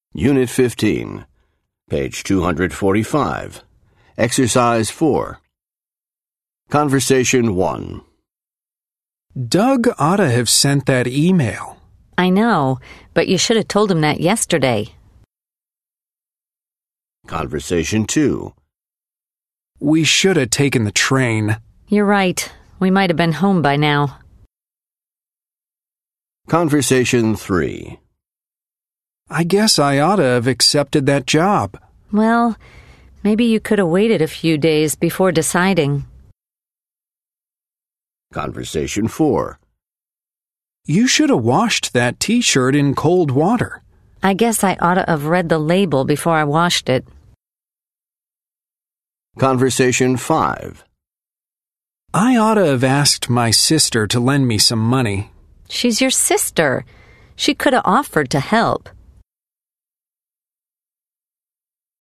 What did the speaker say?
Unit 15, page 245. Exercise 4. Conversation 1. Doug ought to have sent that email. I know, but you should have told him that yesterday. Conversation 2. We should have taken the train. You're right. We might have been home by now. Conversation 3. I guess I ought to have accepted that job. Well, maybe you could have waited a few days before deciding. Conversation 4. You should have washed that T-shirt in cold water. I guess I ought to have read the label before I washed it. Conversation 5. I ought to have asked my sister to lend me some money. She's your sister. She could have offered to help.